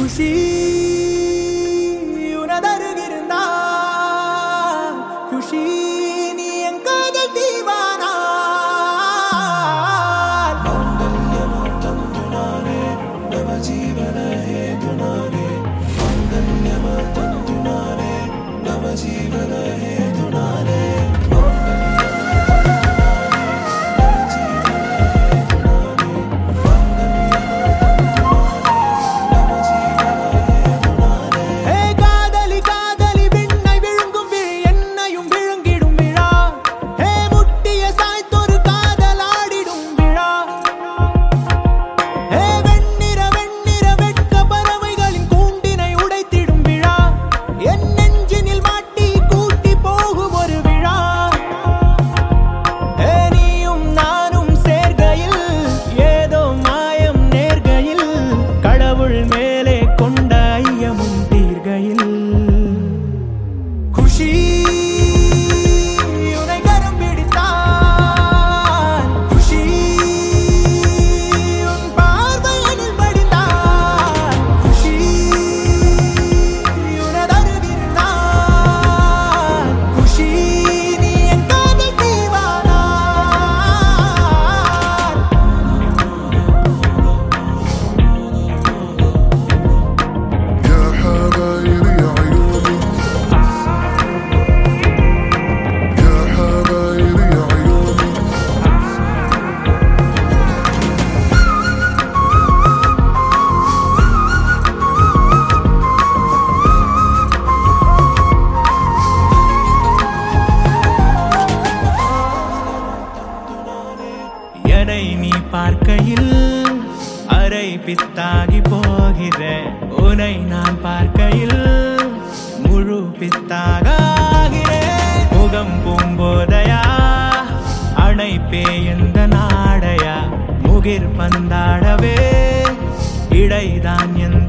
குஷி உனதருகிருந்தா குஷி நீ என் காதல் தீவானா மாங்கல்யமாதந்துனானே நவ ஜீவன ஹேதுனானே மாங்கல்யமாதந்துனானே நவ ஜீவன ஹேதுனானே என்னை நீ பார்க்கையில் அரை பித்தாகி போகிறேன் உன்னை நான் பார்க்கையில் முழு பித்தாக ஆகிறேன் முகம் பூம்போதையா அணைப்பே எந்த நாடையா முகிர் பந்தாடவே இடைதான் எந்த